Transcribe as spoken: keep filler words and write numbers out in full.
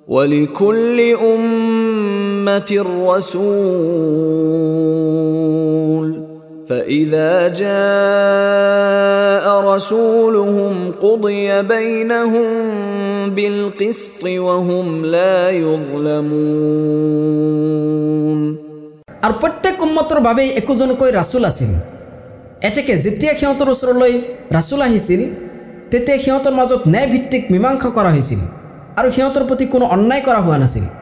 ولكل أمة رسول فإذا جاء رسولهم قضي بينهم بالقسط وهم لا يظلمون আর প্রত্যেক উম্মতৰ বাবে একোজনকৈ ৰাসূল আছিল। এতেকে যেতিয়া সিহঁতৰ ওচৰলৈ ৰাসূল আহিছিল তেতিয়া সিহঁতৰ মাজত ন্যায় ভিত্তিক মীমাংসা কৰা হৈছিল আৰু সিহঁতৰ প্ৰতি কোনো অন্যায় কৰা হোৱা নাছিল।